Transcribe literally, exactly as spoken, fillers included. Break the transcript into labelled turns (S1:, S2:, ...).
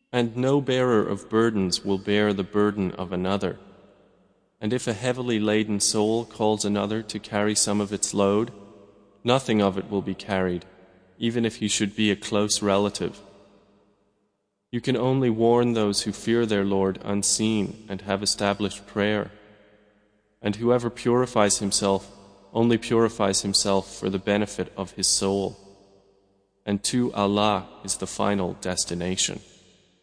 S1: And no bearer of burdens will bear the burden of another. And if a heavily laden soul calls another to carry some of its load, nothing of it will be carried, even if he should be a close relative. You can only warn those who fear their Lord unseen and have established prayer. And whoever purifies himself only purifies himself for the benefit of his soul. And to Allah is the final destination.